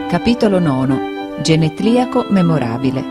Capitolo 9. Genetriaco memorabile.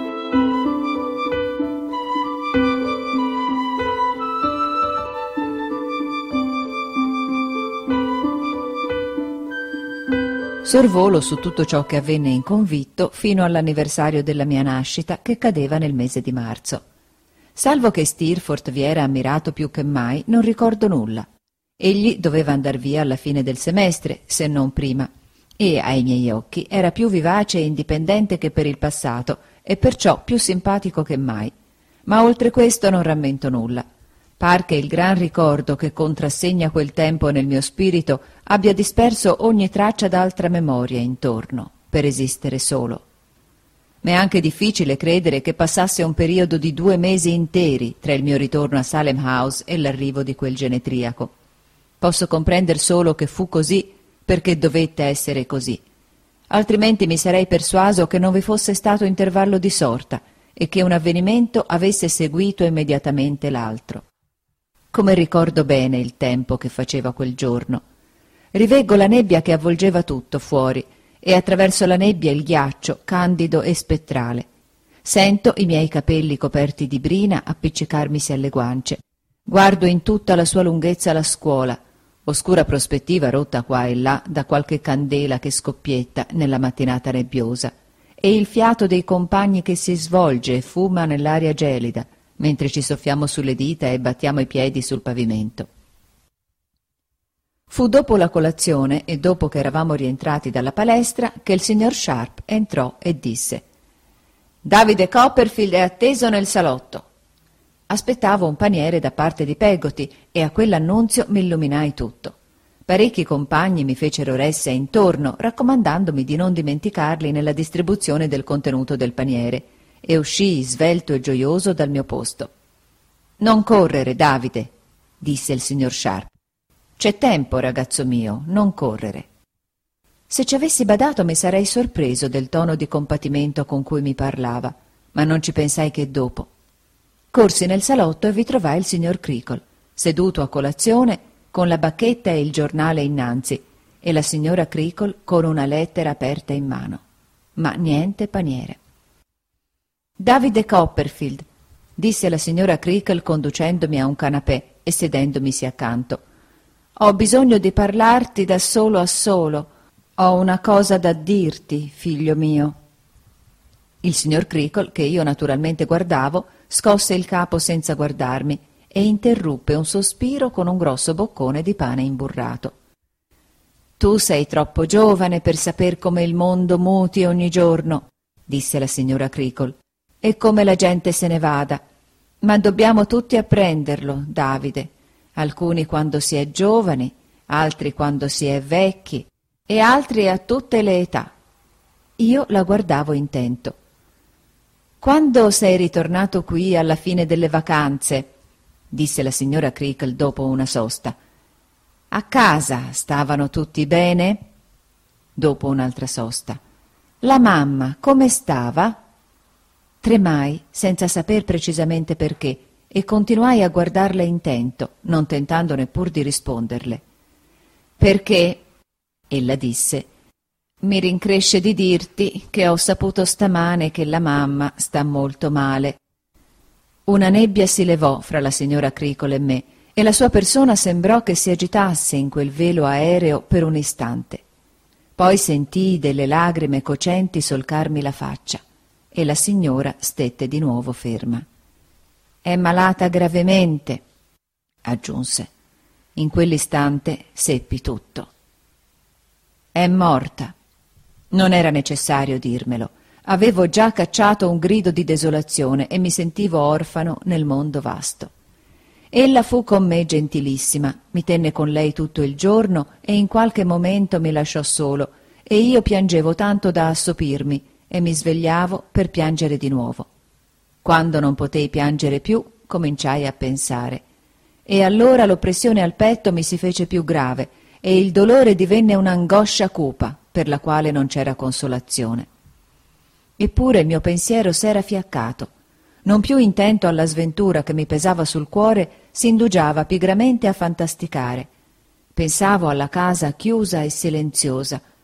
Sorvolo su tutto ciò che avvenne in convitto fino all'anniversario della mia nascita, che cadeva nel mese di marzo. Salvo che Steerforth vi era ammirato più che mai, non ricordo nulla. Egli doveva andar via alla fine del semestre, se non prima, e ai miei occhi era più vivace e indipendente che per il passato e perciò più simpatico che mai. Ma oltre questo non rammento nulla. Par che il gran ricordo che contrassegna quel tempo nel mio spirito abbia disperso ogni traccia d'altra memoria intorno, per esistere solo. M'è anche difficile credere che passasse un periodo di 2 mesi interi tra il mio ritorno a Salem House e l'arrivo di quel genetriaco. Posso comprender solo che fu così perché dovette essere così. Altrimenti mi sarei persuaso che non vi fosse stato intervallo di sorta e che un avvenimento avesse seguito immediatamente l'altro. Come ricordo bene il tempo che faceva quel giorno. Riveggo la nebbia che avvolgeva tutto fuori e attraverso la nebbia il ghiaccio candido e spettrale. Sento i miei capelli coperti di brina appiccicarmisi alle guance. Guardo in tutta la sua lunghezza la scuola, oscura prospettiva rotta qua e là da qualche candela che scoppietta nella mattinata nebbiosa, e il fiato dei compagni che si svolge e fuma nell'aria gelida, mentre ci soffiamo sulle dita e battiamo i piedi sul pavimento. Fu dopo la colazione e dopo che eravamo rientrati dalla palestra che il signor Sharp entrò e disse: «Davide Copperfield è atteso nel salotto». Aspettavo un paniere da parte di Peggotty e a quell'annunzio mi illuminai tutto. Parecchi compagni mi fecero ressa intorno, raccomandandomi di non dimenticarli nella distribuzione del contenuto del paniere, e uscii svelto e gioioso dal mio posto. «Non correre, Davide», disse il signor Sharp. «C'è tempo, ragazzo mio, non correre». Se ci avessi badato mi sarei sorpreso del tono di compatimento con cui mi parlava, ma non ci pensai che dopo. Corsi nel salotto e vi trovai il signor Creakle, seduto a colazione con la bacchetta e il giornale innanzi, e la signora Creakle con una lettera aperta in mano. Ma niente paniere. «Davide Copperfield», disse la signora Creakle conducendomi a un canapè e sedendomisi accanto, «ho bisogno di parlarti da solo a solo. Ho una cosa da dirti, figlio mio». Il signor Creakle, che io naturalmente guardavo, scosse il capo senza guardarmi e interruppe un sospiro con un grosso boccone di pane imburrato. «Tu sei troppo giovane per saper come il mondo muti ogni giorno», disse la signora Creakle, «e come la gente se ne vada. Ma dobbiamo tutti apprenderlo, Davide, alcuni quando si è giovani, altri quando si è vecchi e altri a tutte le età». Io la guardavo intento. «Quando sei ritornato qui alla fine delle vacanze», disse la signora Creakle dopo una sosta, «a casa stavano tutti bene?» Dopo un'altra sosta, «La mamma come stava?» Tremai, senza saper precisamente perché, e continuai a guardarla intento, non tentando neppur di risponderle. «Perché», ella disse, «mi rincresce di dirti che ho saputo stamane che la mamma sta molto male». Una nebbia si levò fra la signora Creakle e me, e la sua persona sembrò che si agitasse in quel velo aereo per un istante. Poi sentii delle lagrime cocenti solcarmi la faccia, e la signora stette di nuovo ferma. «È malata gravemente», aggiunse. In quell'istante seppi tutto. «È morta». Non era necessario dirmelo. Avevo già cacciato un grido di desolazione e mi sentivo orfano nel mondo vasto. Ella fu con me gentilissima, mi tenne con lei tutto il giorno e in qualche momento mi lasciò solo, e io piangevo tanto da assopirmi e mi svegliavo per piangere di nuovo. Quando non potei piangere più, cominciai a pensare. E allora l'oppressione al petto mi si fece più grave e il dolore divenne un'angoscia cupa per la quale non c'era consolazione. Eppure il mio pensiero s'era fiaccato. Non più intento alla sventura che mi pesava sul cuore, si indugiava pigramente a fantasticare. Pensavo alla casa chiusa e silenziosa.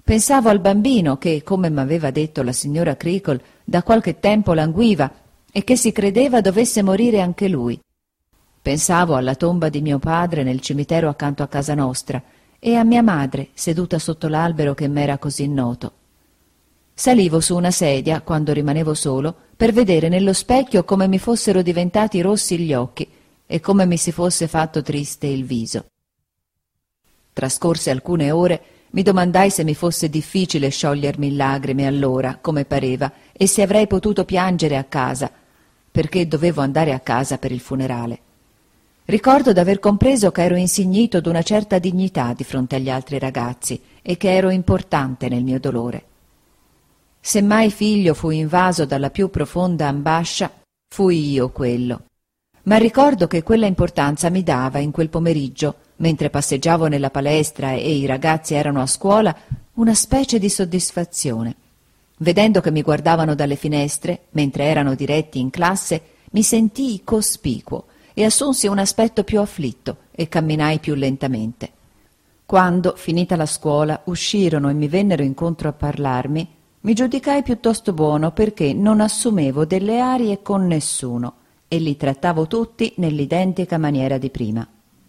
Pensavo al bambino che, come m'aveva detto la signora Creakle, da qualche tempo languiva e che si credeva dovesse morire anche lui. Pensavo alla tomba di mio padre nel cimitero accanto a casa nostra e a mia madre seduta sotto l'albero che m'era così noto. Salivo su una sedia, quando rimanevo solo, per vedere nello specchio come mi fossero diventati rossi gli occhi e come mi si fosse fatto triste il viso. Trascorse alcune ore, mi domandai se mi fosse difficile sciogliermi in lagrime allora, come pareva, e se avrei potuto piangere a casa, perché dovevo andare a casa per il funerale. Ricordo d'aver compreso che ero insignito d'una certa dignità di fronte agli altri ragazzi e che ero importante nel mio dolore. Se mai figlio fui invaso dalla più profonda ambascia, fui io quello. Ma ricordo che quella importanza mi dava in quel pomeriggio, mentre passeggiavo nella palestra e i ragazzi erano a scuola, una specie di soddisfazione. Vedendo che mi guardavano dalle finestre, mentre erano diretti in classe, mi sentii cospicuo e assunsi un aspetto più afflitto e camminai più lentamente. Quando, finita la scuola, uscirono e mi vennero incontro a parlarmi, mi giudicai piuttosto buono perché non assumevo delle arie con nessuno e li trattavo tutti nell'identica maniera di prima.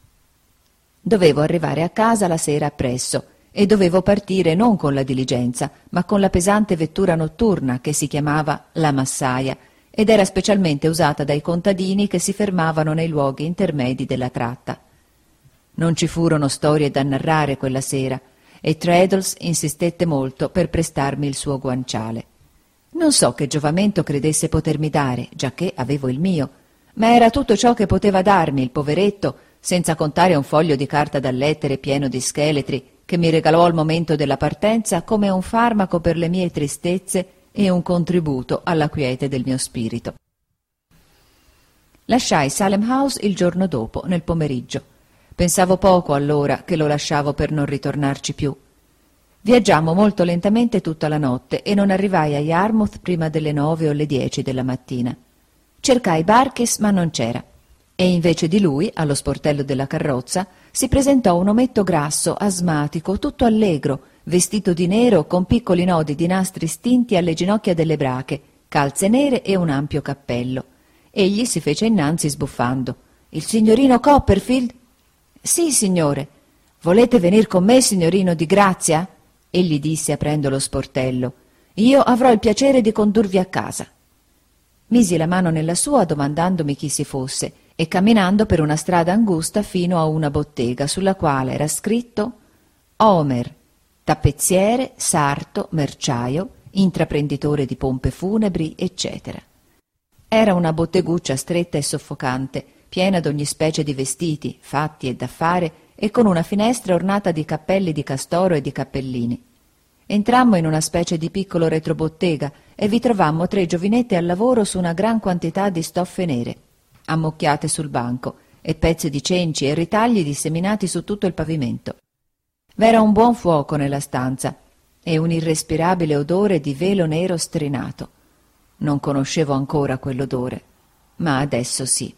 Dovevo arrivare a casa la sera appresso e dovevo partire non con la diligenza, ma con la pesante vettura notturna che si chiamava la Massaia ed era specialmente usata dai contadini che si fermavano nei luoghi intermedi della tratta. Non ci furono storie da narrare quella sera e Traddles insistette molto per prestarmi il suo guanciale. Non so che giovamento credesse potermi dare, giacché avevo il mio, ma era tutto ciò che poteva darmi il poveretto, senza contare un foglio di carta da lettere pieno di scheletri che mi regalò al momento della partenza come un farmaco per le mie tristezze e un contributo alla quiete del mio spirito. Lasciai Salem House il giorno dopo, nel pomeriggio. Pensavo poco allora che lo lasciavo per non ritornarci più. Viaggiammo molto lentamente tutta la notte e non arrivai a Yarmouth prima delle 9 o le 10 della mattina. Cercai Barkis, ma non c'era. E invece di lui, allo sportello della carrozza, si presentò un ometto grasso, asmatico, tutto allegro, vestito di nero con piccoli nodi di nastri stinti alle ginocchia delle brache, calze nere e un ampio cappello. Egli si fece innanzi sbuffando. «Il signorino Copperfield?» «Sì, signore». «Volete venir con me, signorino Di Grazia?» Egli disse aprendo lo sportello. «Io avrò il piacere di condurvi a casa». Misi la mano nella sua domandandomi chi si fosse e camminando per una strada angusta fino a una bottega sulla quale era scritto Homer, tappezziere, sarto, merciaio, intraprenditore di pompe funebri, eccetera. Era una botteguccia stretta e soffocante, piena d'ogni specie di vestiti, fatti e da fare, e con una finestra ornata di cappelli di castoro e di cappellini. Entrammo in una specie di piccolo retrobottega e vi trovammo 3 giovinette al lavoro su una gran quantità di stoffe nere, ammocchiate sul banco, e pezzi di cenci e ritagli disseminati su tutto il pavimento. V'era un buon fuoco nella stanza e un irrespirabile odore di velo nero strinato. Non conoscevo ancora quell'odore, ma adesso sì.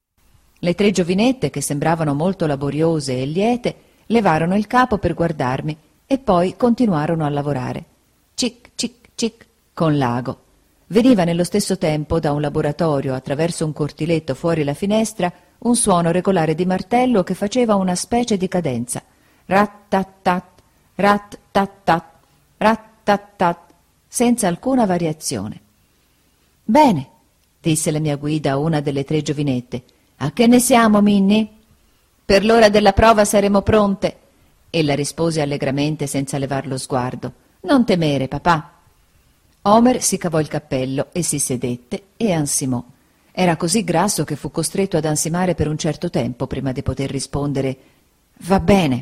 Le 3 giovinette, che sembravano molto laboriose e liete, levarono il capo per guardarmi e poi continuarono a lavorare. Cic, cic, cic, con l'ago. Veniva nello stesso tempo da un laboratorio, attraverso un cortiletto fuori la finestra, un suono regolare di martello che faceva una specie di cadenza. Rat-tat-tat, rat-tat-tat, rat-tat-tat, senza alcuna variazione. «Bene», disse la mia guida a una delle 3 giovinette. «A che ne siamo, Minnie?» «Per l'ora della prova saremo pronte», ella rispose allegramente senza levar lo sguardo. «Non temere, papà». Homer si cavò il cappello e si sedette e ansimò. Era così grasso che fu costretto ad ansimare per un certo tempo prima di poter rispondere «Va bene».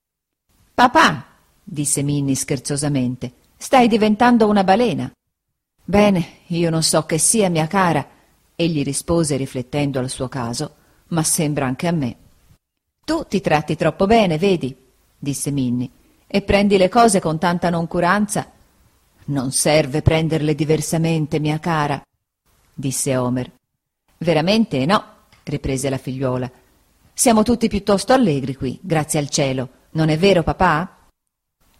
«Papà», disse Minnie scherzosamente, «stai diventando una balena». «Bene, io non so che sia, mia cara», egli rispose riflettendo al suo caso, «ma sembra anche a me». «Tu ti tratti troppo bene, vedi», disse Minnie, «e prendi le cose con tanta noncuranza». «Non serve prenderle diversamente, mia cara», disse Homer. «Veramente no», riprese la figliuola. «Siamo tutti piuttosto allegri qui, grazie al cielo. Non è vero, papà?»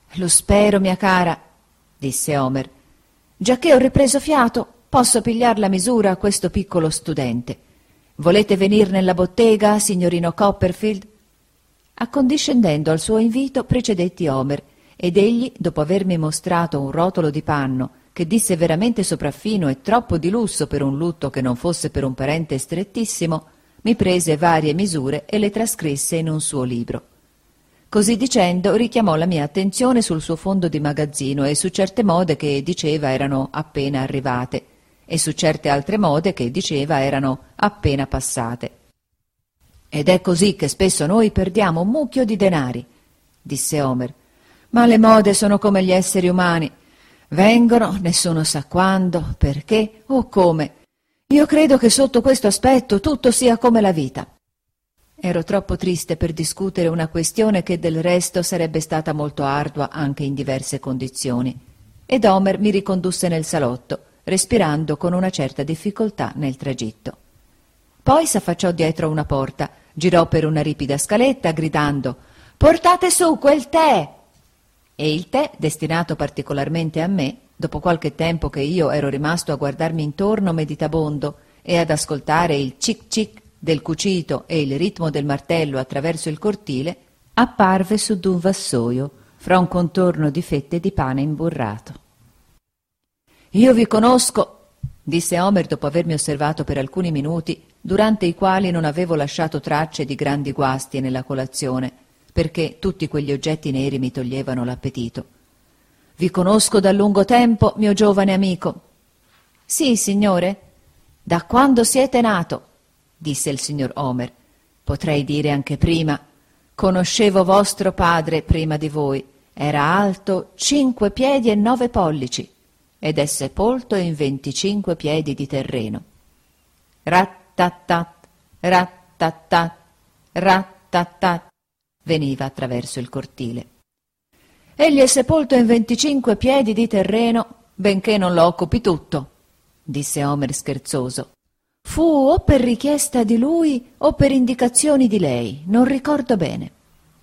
Lo spero, mia cara, disse Homer. Giacché ho ripreso fiato, posso pigliar la misura a questo piccolo studente. Volete venir nella bottega, signorino Copperfield? Accondiscendendo al suo invito, precedetti Homer, ed egli, dopo avermi mostrato un rotolo di panno che disse veramente sopraffino e troppo di lusso per un lutto che non fosse per un parente strettissimo, mi prese varie misure e le trascrisse in un suo libro. Così dicendo richiamò la mia attenzione sul suo fondo di magazzino e su certe mode che diceva erano appena arrivate e su certe altre mode che diceva erano appena passate. «Ed è così che spesso noi perdiamo un mucchio di denari», disse Homer. «Ma le mode sono come gli esseri umani. Vengono, nessuno sa quando, perché o come. Io credo che sotto questo aspetto tutto sia come la vita». Ero troppo triste per discutere una questione che del resto sarebbe stata molto ardua anche in diverse condizioni, ed Homer mi ricondusse nel salotto, respirando con una certa difficoltà nel tragitto. Poi s'affacciò dietro una porta, girò per una ripida scaletta, gridando «Portate su quel tè!» E il tè, destinato particolarmente a me, dopo qualche tempo che io ero rimasto a guardarmi intorno meditabondo e ad ascoltare il cic-cic del cucito e il ritmo del martello attraverso il cortile, apparve su d'un vassoio, fra un contorno di fette di pane imburrato. «Io vi conosco», disse Homer dopo avermi osservato per alcuni minuti, durante i quali non avevo lasciato tracce di grandi guasti nella colazione, perché tutti quegli oggetti neri mi toglievano l'appetito. «Vi conosco da lungo tempo, mio giovane amico». «Sì, signore». «Da quando siete nato», disse il signor Homer. «Potrei dire anche prima. Conoscevo vostro padre prima di voi. Era alto 5 piedi e 9 pollici ed è sepolto in 25 piedi di terreno». Rat-tat-tat, rat-tat-tat, rat-tat-tat veniva attraverso il cortile. «Egli è sepolto in 25 piedi di terreno, benché non lo occupi tutto», disse Homer scherzoso. «Fu o per richiesta di lui o per indicazioni di lei, non ricordo bene».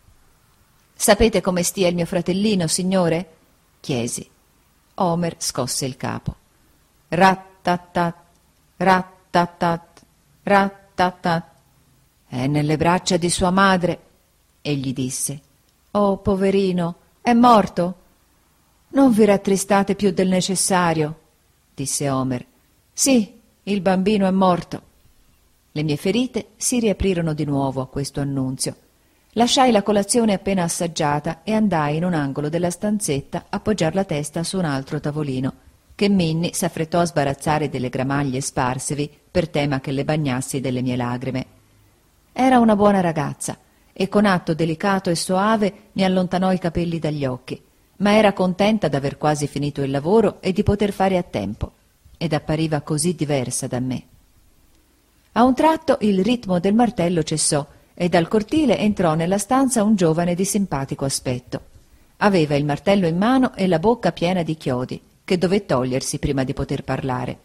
«Sapete come stia il mio fratellino, signore?» chiesi. Homer scosse il capo. Rat-tat-tat, rat-tat-tat, rat-tat-tat. «È nelle braccia di sua madre», egli disse. «Oh, poverino, è morto?» «Non vi rattristate più del necessario», disse Homer. «Sì, il bambino è morto». Le mie ferite si riaprirono di nuovo a questo annunzio. Lasciai la colazione appena assaggiata e andai in un angolo della stanzetta a poggiar la testa su un altro tavolino, che Minnie s'affrettò a sbarazzare delle gramaglie sparsevi per tema che le bagnassi delle mie lagrime. Era una buona ragazza e con atto delicato e soave mi allontanò i capelli dagli occhi, ma era contenta d'aver quasi finito il lavoro e di poter fare a tempo, ed appariva così diversa da me. A un tratto il ritmo del martello cessò e dal cortile entrò nella stanza un giovane di simpatico aspetto. Aveva il martello in mano e la bocca piena di chiodi, che dové togliersi prima di poter parlare.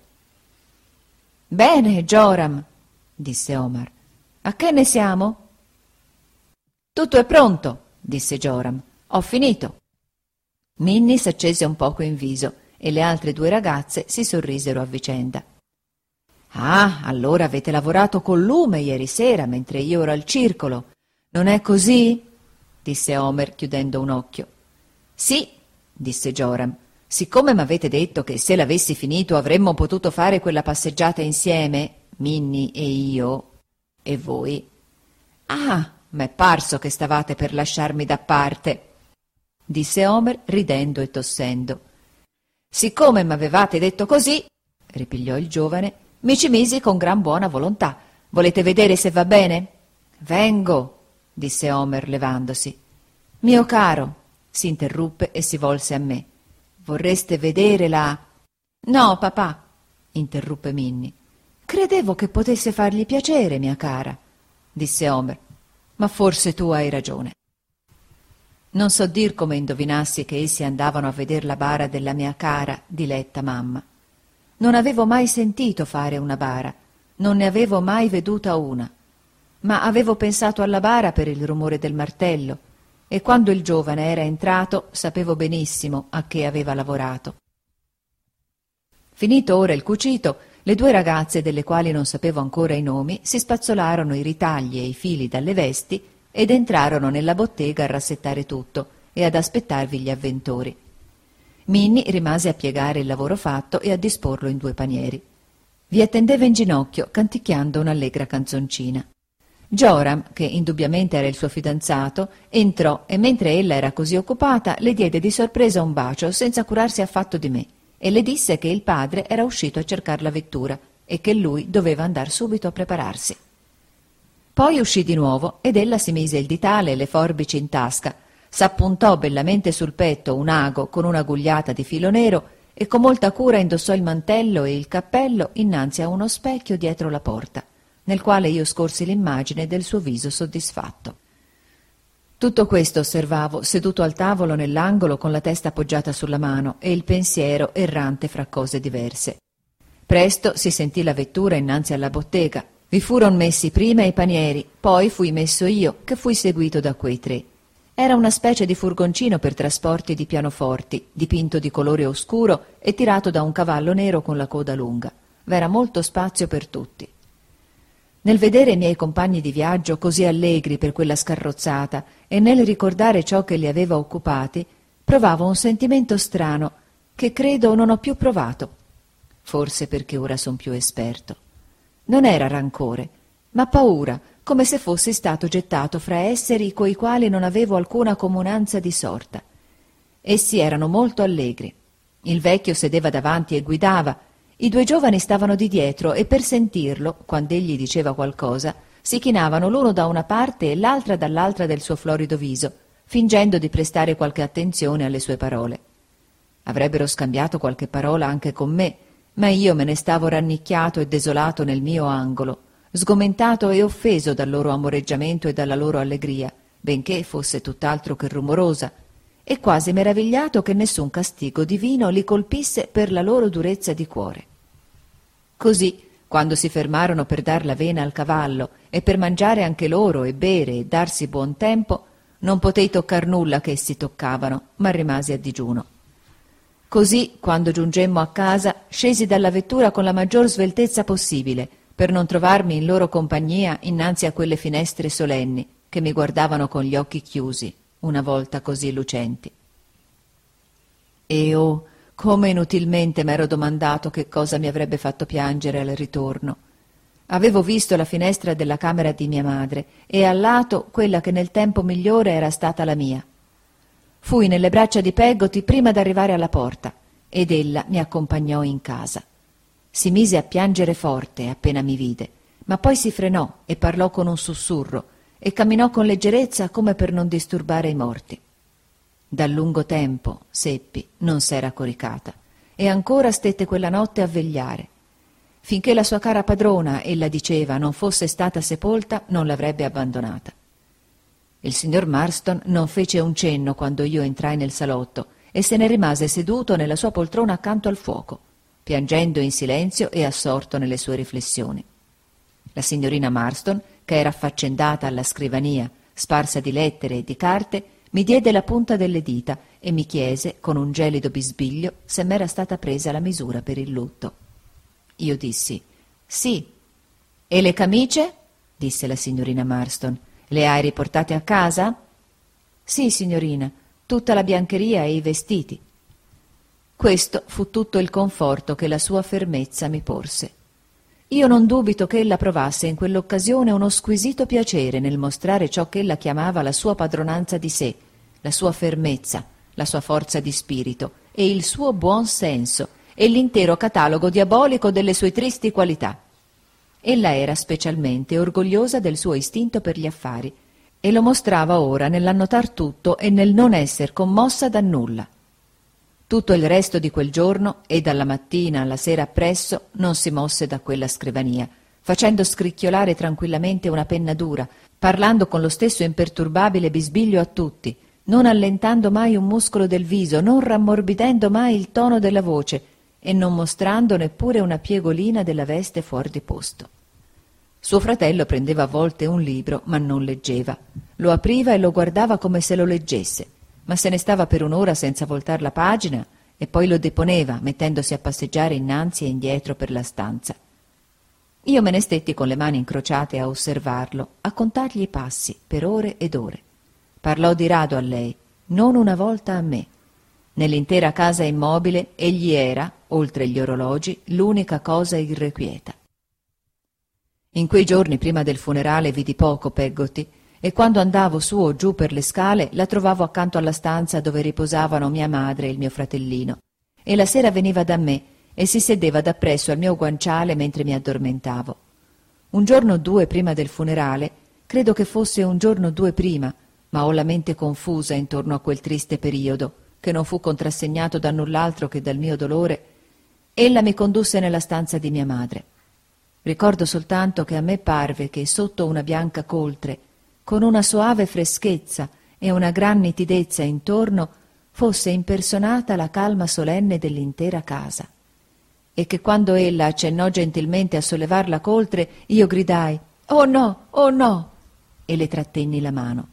«Bene, Joram», disse Omar. «A che ne siamo?» «Tutto è pronto», disse Joram. «Ho finito». Minnie s'accese un poco in viso e le altre 2 ragazze si sorrisero a vicenda. «Ah, allora avete lavorato col lume ieri sera mentre io ero al circolo. Non è così?» disse Homer chiudendo un occhio. «Sì», disse Joram. «Siccome m'avete detto che se l'avessi finito avremmo potuto fare quella passeggiata insieme, Minnie e io, e voi». «Ah, m'è parso che stavate per lasciarmi da parte», disse Homer ridendo e tossendo. «Siccome m'avevate detto così», ripigliò il giovane, «mi ci misi con gran buona volontà. Volete vedere se va bene?» «Vengo», disse Homer levandosi. «Mio caro», si interruppe e si volse a me, «vorreste vedere la...» «No, papà», interruppe Minnie. «Credevo che potesse fargli piacere, mia cara», disse Homer, «ma forse tu hai ragione». Non so dir come indovinassi che essi andavano a veder la bara della mia cara, diletta mamma. Non avevo mai sentito fare una bara, non ne avevo mai veduta una, ma avevo pensato alla bara per il rumore del martello e quando il giovane era entrato sapevo benissimo a che aveva lavorato. Finito ora il cucito, le due ragazze, delle quali non sapevo ancora i nomi, si spazzolarono i ritagli e i fili dalle vesti ed entrarono nella bottega a rassettare tutto e ad aspettarvi gli avventori. Minni rimase a piegare il lavoro fatto e a disporlo in 2 panieri. Vi attendeva in ginocchio, canticchiando un'allegra canzoncina. Joram, che indubbiamente era il suo fidanzato, entrò e mentre ella era così occupata le diede di sorpresa un bacio senza curarsi affatto di me e le disse che il padre era uscito a cercar la vettura e che lui doveva andar subito a prepararsi. Poi uscì di nuovo ed ella si mise il ditale e le forbici in tasca, s'appuntò bellamente sul petto un ago con una gugliata di filo nero e con molta cura indossò il mantello e il cappello innanzi a uno specchio dietro la porta, nel quale io scorsi l'immagine del suo viso soddisfatto. Tutto questo osservavo seduto al tavolo nell'angolo con la testa appoggiata sulla mano e il pensiero errante fra cose diverse. Presto si sentì la vettura innanzi alla bottega. Vi furono messi prima i panieri, poi fui messo io, che fui seguito da quei 3. Era una specie di furgoncino per trasporti di pianoforti, dipinto di colore oscuro e tirato da un cavallo nero con la coda lunga. V'era molto spazio per tutti. Nel vedere i miei compagni di viaggio così allegri per quella scarrozzata e nel ricordare ciò che li aveva occupati, provavo un sentimento strano che credo non ho più provato, forse perché ora son più esperto. Non era rancore, ma paura, come se fossi stato gettato fra esseri coi quali non avevo alcuna comunanza di sorta. Essi erano molto allegri. Il vecchio sedeva davanti e guidava. I 2 giovani stavano di dietro e per sentirlo, quand'egli diceva qualcosa, si chinavano l'uno da una parte e l'altra dall'altra del suo florido viso, fingendo di prestare qualche attenzione alle sue parole. Avrebbero scambiato qualche parola anche con me, ma io me ne stavo rannicchiato e desolato nel mio angolo, sgomentato e offeso dal loro amoreggiamento e dalla loro allegria, benché fosse tutt'altro che rumorosa, e quasi meravigliato che nessun castigo divino li colpisse per la loro durezza di cuore. Così, quando si fermarono per dar la vena al cavallo e per mangiare anche loro e bere e darsi buon tempo, non potei toccar nulla che essi toccavano, ma rimasi a digiuno. Così, quando giungemmo a casa, scesi dalla vettura con la maggior sveltezza possibile, per non trovarmi in loro compagnia innanzi a quelle finestre solenni che mi guardavano con gli occhi chiusi, una volta così lucenti. E oh, come inutilmente m'ero domandato che cosa mi avrebbe fatto piangere al ritorno. Avevo visto la finestra della camera di mia madre e al lato quella che nel tempo migliore era stata la mia. Fui nelle braccia di Peggotty prima d'arrivare alla porta ed ella mi accompagnò in casa. Si mise a piangere forte appena mi vide, ma poi si frenò e parlò con un sussurro e camminò con leggerezza come per non disturbare i morti. Da lungo tempo, seppi, non s'era coricata e ancora stette quella notte a vegliare. Finché la sua cara padrona, ella diceva, non fosse stata sepolta, non l'avrebbe abbandonata. Il signor Marston non fece un cenno quando io entrai nel salotto e se ne rimase seduto nella sua poltrona accanto al fuoco, piangendo in silenzio e assorto nelle sue riflessioni. La signorina Marston, che era affaccendata alla scrivania, sparsa di lettere e di carte, mi diede la punta delle dita e mi chiese, con un gelido bisbiglio, se m'era stata presa la misura per il lutto. Io dissi, sì. E le camicie? Disse la signorina Marston. Le hai riportate a casa? Sì, signorina, tutta la biancheria e i vestiti. Questo fu tutto il conforto che la sua fermezza mi porse. Io non dubito che ella provasse in quell'occasione uno squisito piacere nel mostrare ciò che ella chiamava la sua padronanza di sé, la sua fermezza, la sua forza di spirito e il suo buon senso e l'intero catalogo diabolico delle sue tristi qualità. Ella era specialmente orgogliosa del suo istinto per gli affari e lo mostrava ora nell'annotar tutto e nel non esser commossa da nulla. Tutto il resto di quel giorno e dalla mattina alla sera appresso non si mosse da quella scrivania, facendo scricchiolare tranquillamente una penna dura, parlando con lo stesso imperturbabile bisbiglio a tutti, non allentando mai un muscolo del viso, non rammorbidendo mai il tono della voce e non mostrando neppure una piegolina della veste fuor di posto. Suo fratello prendeva a volte un libro, ma non leggeva. Lo apriva e lo guardava come se lo leggesse, ma se ne stava per un'ora senza voltar la pagina e poi lo deponeva, mettendosi a passeggiare innanzi e indietro per la stanza. Io me ne stetti con le mani incrociate a osservarlo, a contargli i passi per ore ed ore. Parlò di rado a lei, non una volta a me. Nell'intera casa immobile egli era, oltre gli orologi, l'unica cosa irrequieta. In quei giorni prima del funerale vidi poco Peggotty, e quando andavo su o giù per le scale la trovavo accanto alla stanza dove riposavano mia madre e il mio fratellino, e la sera veniva da me e si sedeva dappresso al mio guanciale mentre mi addormentavo. Un giorno o due prima del funerale, credo che fosse un giorno o due prima, ma ho la mente confusa intorno a quel triste periodo, che non fu contrassegnato da null'altro che dal mio dolore, ella mi condusse nella stanza di mia madre. Ricordo soltanto che a me parve che sotto una bianca coltre, con una soave freschezza e una gran nitidezza intorno, fosse impersonata la calma solenne dell'intera casa, e che quando ella accennò gentilmente a sollevar la coltre, io gridai «Oh no, oh no!» e le trattenni la mano.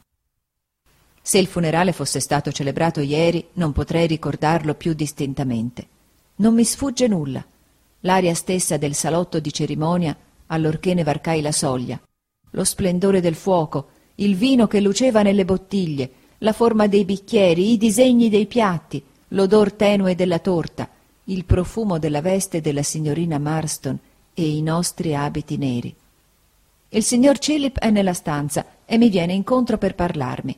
Se il funerale fosse stato celebrato ieri, non potrei ricordarlo più distintamente. Non mi sfugge nulla. L'aria stessa del salotto di cerimonia, allorché ne varcai la soglia, lo splendore del fuoco, il vino che luceva nelle bottiglie, la forma dei bicchieri, i disegni dei piatti, l'odor tenue della torta, il profumo della veste della signorina Marston e i nostri abiti neri. Il signor Chillip è nella stanza e mi viene incontro per parlarmi.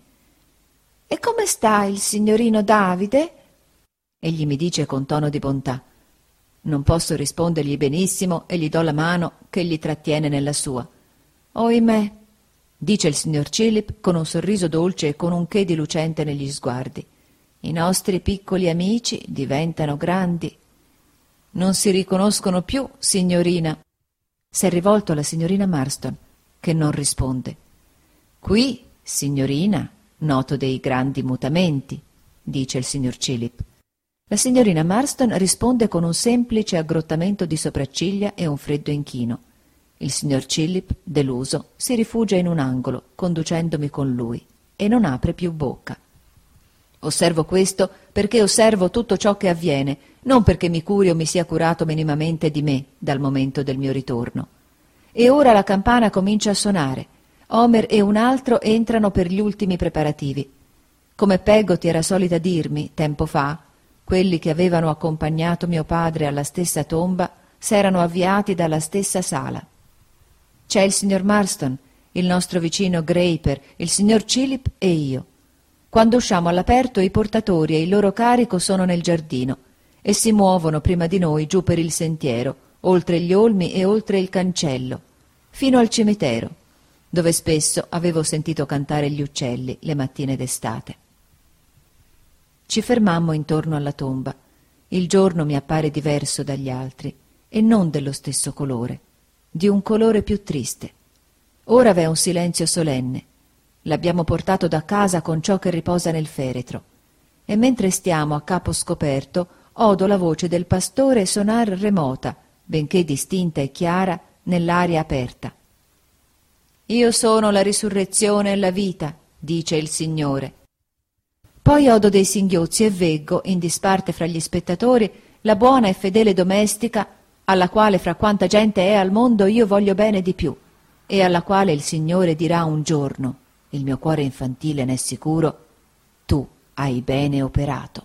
«E come sta il signorino Davide?» Egli mi dice con tono di bontà. Non posso rispondergli benissimo e gli do la mano che gli trattiene nella sua. «Oimè», dice il signor Chillip con un sorriso dolce e con un che di lucente negli sguardi, «i nostri piccoli amici diventano grandi. Non si riconoscono più, signorina». S'è rivolto alla signorina Marston, che non risponde. «Qui, signorina, noto dei grandi mutamenti», dice il signor Chillip. La signorina Marston risponde con un semplice aggrottamento di sopracciglia e un freddo inchino. Il signor Chillip, deluso, si rifugia in un angolo, conducendomi con lui, e non apre più bocca. Osservo questo perché osservo tutto ciò che avviene, non perché mi curi o mi sia curato minimamente di me dal momento del mio ritorno. E ora la campana comincia a suonare. Homer e un altro entrano per gli ultimi preparativi. Come Peggotty era solita dirmi, tempo fa, quelli che avevano accompagnato mio padre alla stessa tomba s'erano avviati dalla stessa sala. C'è il signor Marston, il nostro vicino Graper, il signor Chillip e io. Quando usciamo all'aperto i portatori e il loro carico sono nel giardino e si muovono prima di noi giù per il sentiero, oltre gli olmi e oltre il cancello, fino al cimitero, dove spesso avevo sentito cantare gli uccelli le mattine d'estate. Ci fermammo intorno alla tomba. Il giorno mi appare diverso dagli altri e non dello stesso colore, di un colore più triste. Ora v'è un silenzio solenne. L'abbiamo portato da casa con ciò che riposa nel feretro e mentre stiamo a capo scoperto odo la voce del pastore sonar remota, benché distinta e chiara, nell'aria aperta. «Io sono la risurrezione e la vita», dice il Signore. Poi odo dei singhiozzi e veggo, in disparte fra gli spettatori, la buona e fedele domestica, alla quale fra quanta gente è al mondo io voglio bene di più, e alla quale il Signore dirà un giorno, il mio cuore infantile n'è sicuro, tu hai bene operato.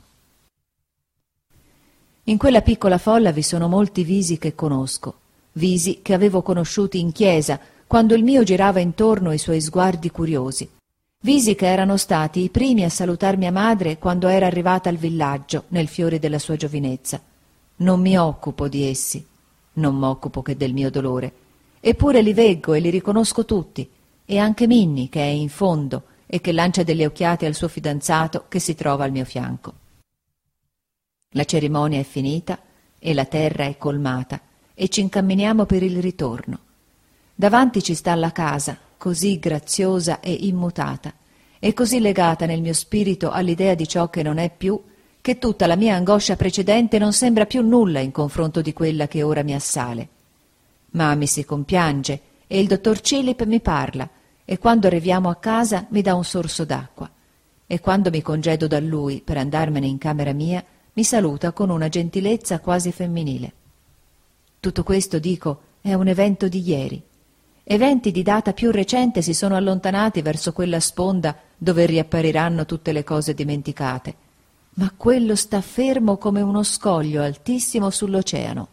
In quella piccola folla vi sono molti visi che conosco, visi che avevo conosciuti in chiesa, quando il mio girava intorno i suoi sguardi curiosi, visi che erano stati i primi a salutar mia madre quando era arrivata al villaggio nel fiore della sua giovinezza. Non mi occupo di essi, non m'occupo che del mio dolore, eppure li veggo e li riconosco tutti, e anche Minni che è in fondo e che lancia delle occhiate al suo fidanzato che si trova al mio fianco. La cerimonia è finita e la terra è colmata e ci incamminiamo per il ritorno. Davanti ci sta la casa, così graziosa e immutata, e così legata nel mio spirito all'idea di ciò che non è più, che tutta la mia angoscia precedente non sembra più nulla in confronto di quella che ora mi assale. Ma mi si compiange e il dottor Cilip mi parla, e quando arriviamo a casa mi dà un sorso d'acqua, e quando mi congedo da lui per andarmene in camera mia mi saluta con una gentilezza quasi femminile. Tutto questo, dico, è un evento di ieri. Eventi di data più recente si sono allontanati verso quella sponda dove riappariranno tutte le cose dimenticate, ma quello sta fermo come uno scoglio altissimo sull'oceano.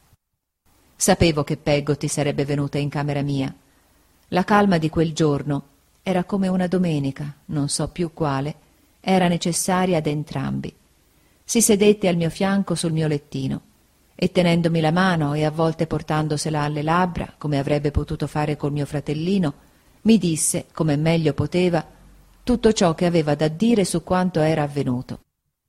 Sapevo che Peggotty sarebbe venuta in camera mia. La calma di quel giorno era come una domenica, non so più quale, era necessaria ad entrambi. Si sedette al mio fianco sul mio lettino e, tenendomi la mano e a volte portandosela alle labbra, come avrebbe potuto fare col mio fratellino, mi disse, come meglio poteva, tutto ciò che aveva da dire su quanto era avvenuto.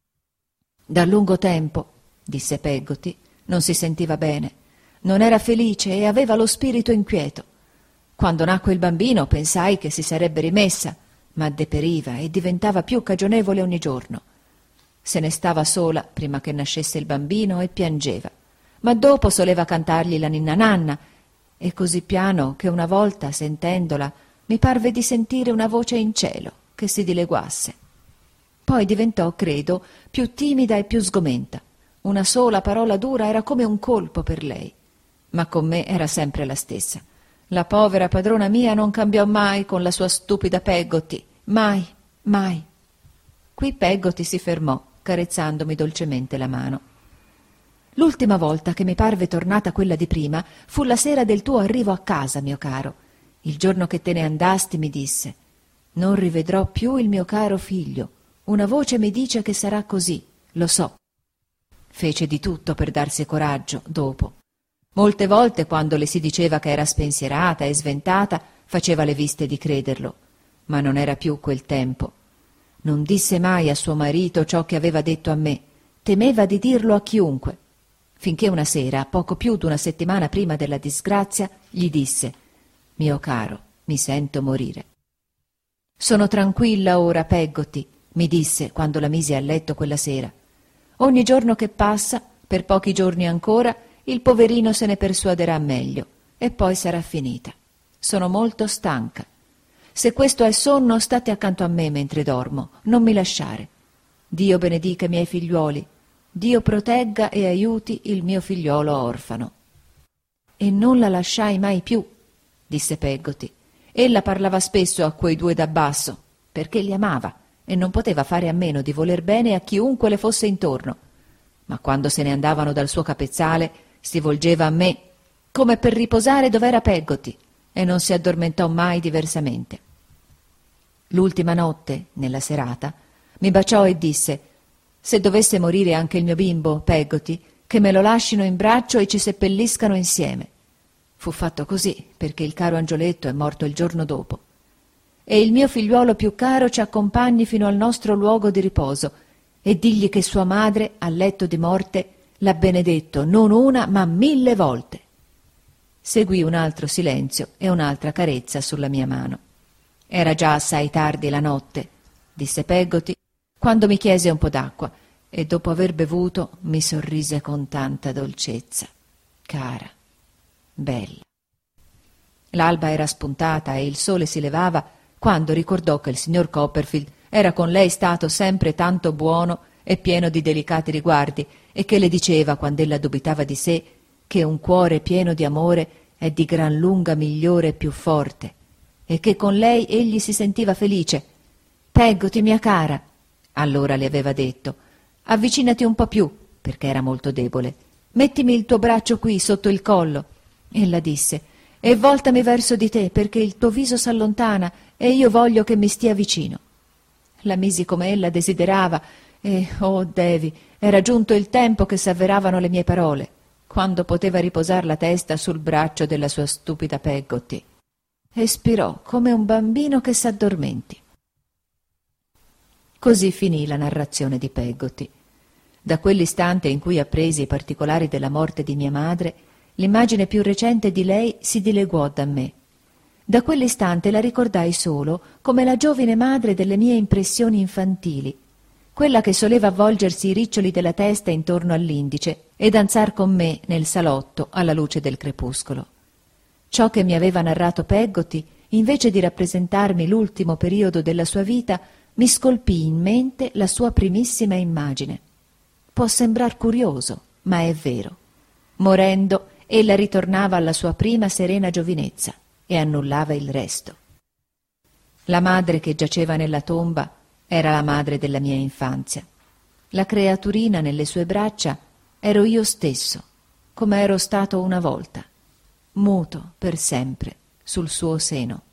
Da lungo tempo, disse Peggotty, non si sentiva bene, non era felice e aveva lo spirito inquieto. Quando nacque il bambino pensai che si sarebbe rimessa, ma deperiva e diventava più cagionevole ogni giorno. Se ne stava sola prima che nascesse il bambino e piangeva, ma dopo soleva cantargli la ninna nanna, e così piano che una volta, sentendola, mi parve di sentire una voce in cielo che si dileguasse. Poi diventò, credo, più timida e più sgomenta. Una sola parola dura era come un colpo per lei, ma con me era sempre la stessa. La povera padrona mia non cambiò mai con la sua stupida Peggotty, mai, mai. Qui Peggotty si fermò, carezzandomi dolcemente la mano. L'ultima volta che mi parve tornata quella di prima fu la sera del tuo arrivo a casa, mio caro. Il giorno che te ne andasti mi disse: «Non rivedrò più il mio caro figlio. Una voce mi dice che sarà così, lo so». Fece di tutto per darsi coraggio, dopo. Molte volte, quando le si diceva che era spensierata e sventata, faceva le viste di crederlo, ma non era più quel tempo. Non disse mai a suo marito ciò che aveva detto a me, temeva di dirlo a chiunque, finché una sera, poco più d'una settimana prima della disgrazia, gli disse: «Mio caro, mi sento morire». «Sono tranquilla ora, Peggotty», mi disse quando la misi a letto quella sera. «Ogni giorno che passa, per pochi giorni ancora, il poverino se ne persuaderà meglio e poi sarà finita. Sono molto stanca. Se questo è sonno, state accanto a me mentre dormo, non mi lasciare. Dio benedica i miei figliuoli, Dio protegga e aiuti il mio figliolo orfano». «E non la lasciai mai più», disse Peggotty. «Ella parlava spesso a quei due da basso, perché li amava e non poteva fare a meno di voler bene a chiunque le fosse intorno. Ma quando se ne andavano dal suo capezzale si volgeva a me, come per riposare dov'era Peggotty, e non si addormentò mai diversamente. L'ultima notte, nella serata, mi baciò e disse: «Se dovesse morire anche il mio bimbo, Peggotty, che me lo lascino in braccio e ci seppelliscano insieme». Fu fatto così, perché il caro angioletto è morto il giorno dopo. «E il mio figliuolo più caro ci accompagni fino al nostro luogo di riposo, e digli che sua madre, al letto di morte, l'ha benedetto non una ma 1000 volte». Seguì un altro silenzio e un'altra carezza sulla mia mano. «Era già assai tardi la notte», disse Peggotty, quando mi chiese un po' d'acqua, e dopo aver bevuto mi sorrise con tanta dolcezza. «Cara, bella». L'alba era spuntata e il sole si levava quando ricordò che il signor Copperfield era con lei stato sempre tanto buono e pieno di delicati riguardi, e che le diceva, quando ella dubitava di sé, che un cuore pieno di amore è di gran lunga migliore e più forte, e che con lei egli si sentiva felice. «Peggotty, mia cara», allora le aveva detto, «avvicinati un po' più», perché era molto debole, «mettimi il tuo braccio qui sotto il collo». Ella disse: «E voltami verso di te, perché il tuo viso s'allontana e io voglio che mi stia vicino». La misi come ella desiderava e, oh Davy, era giunto il tempo che s'avveravano le mie parole, quando poteva riposar la testa sul braccio della sua stupida Peggotty. Espirò come un bambino che s'addormenti. Così finì la narrazione di Peggotty. Da quell'istante in cui appresi i particolari della morte di mia madre, l'immagine più recente di lei si dileguò da me. Da quell'istante la ricordai solo come la giovine madre delle mie impressioni infantili, quella che soleva avvolgersi i riccioli della testa intorno all'indice e danzar con me nel salotto alla luce del crepuscolo. Ciò che mi aveva narrato Peggotty, invece di rappresentarmi l'ultimo periodo della sua vita, mi scolpì in mente la sua primissima immagine. Può sembrar curioso, ma è vero. Morendo, ella ritornava alla sua prima serena giovinezza e annullava il resto. La madre che giaceva nella tomba era la madre della mia infanzia. La creaturina nelle sue braccia ero io stesso, come ero stato una volta, muto per sempre sul suo seno.